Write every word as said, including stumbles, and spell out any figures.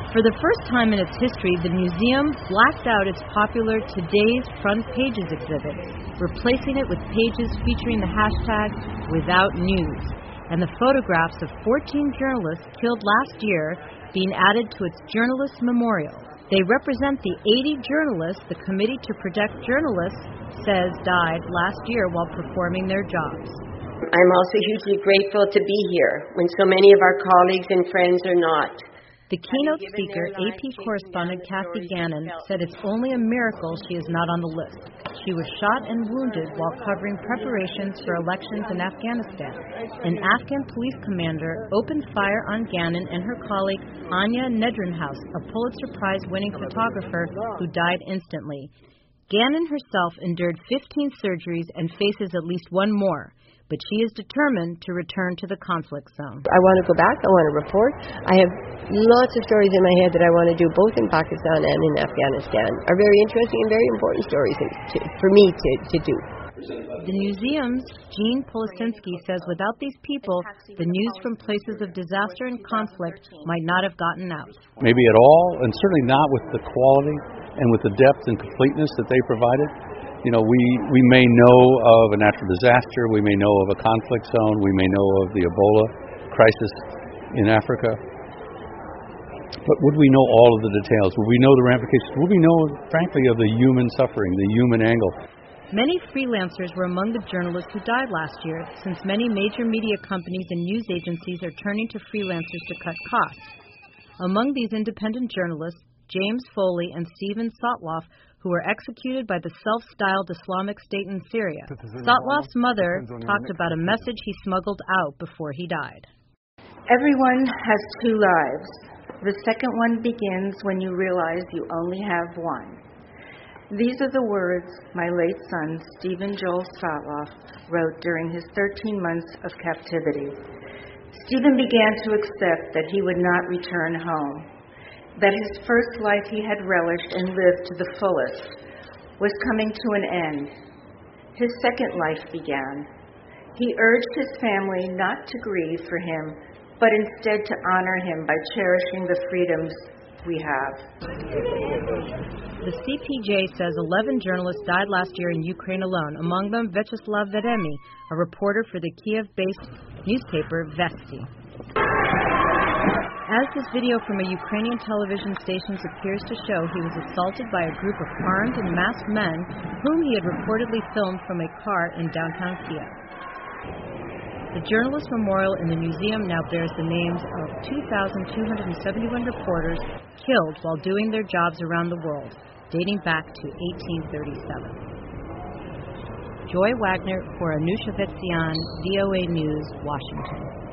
For the first time in its history, the museum blacked out its popular Today's Front Pages exhibit, replacing it with pages featuring the hashtag Without News, and the photographs of fourteen journalists killed last year being added to its Journalist Memorial. They represent the eighty journalists the Committee to Protect Journalists says died last year while performing their jobs. I'm also hugely grateful to be here when so many of our colleagues and friends are not. The keynote speaker, A P correspondent Kathy Gannon, said it's only a miracle she is not on the list. She was shot and wounded while covering preparations for elections in Afghanistan. An Afghan police commander opened fire on Gannon and her colleague Anya Nedrenhaus, a Pulitzer Prize-winning photographer who died instantly. Gannon herself endured fifteen surgeries and faces at least one more, but she is determined to return to the conflict zone. I want to go back. I want to report. I have lots of stories in my head that I want to do both in Pakistan and in Afghanistan. Are very interesting and very important stories to, for me to, to do. The museum's Jean Polisinski says without these people, the news from places of disaster and conflict might not have gotten out. Maybe at all, and certainly not with the quality and with the depth and completeness that they provided. You know, we, we may know of a natural disaster, we may know of a conflict zone, we may know of the Ebola crisis in Africa. But would we know all of the details? Would we know the ramifications? Would we know, frankly, of the human suffering, the human angle? Many freelancers were among the journalists who died last year, since many major media companies and news agencies are turning to freelancers to cut costs. Among these independent journalists, James Foley and Steven Sotloff, who were executed by the self-styled Islamic State in Syria. Sotloff's mother talked about a message he smuggled out before he died. Everyone has two lives. The second one begins when you realize you only have one. These are the words my late son, Stephen Joel Sotloff, wrote during his thirteen months of captivity. Stephen began to accept that he would not return home, that his first life he had relished and lived to the fullest was coming to an end. His second life began. He urged his family not to grieve for him, but instead to honor him by cherishing the freedoms we have. The C P J says eleven journalists died last year in Ukraine alone, among them Vyacheslav Veremy, a reporter for the Kiev-based newspaper Vesty. As this video from a Ukrainian television station appears to show, he was assaulted by a group of armed and masked men whom he had reportedly filmed from a car in downtown Kiev. The Journalist Memorial in the museum now bears the names of two thousand two hundred seventy-one reporters killed while doing their jobs around the world, dating back to eighteen thirty-seven. Joy Wagner for Anusha Vetzian, V O A News, Washington.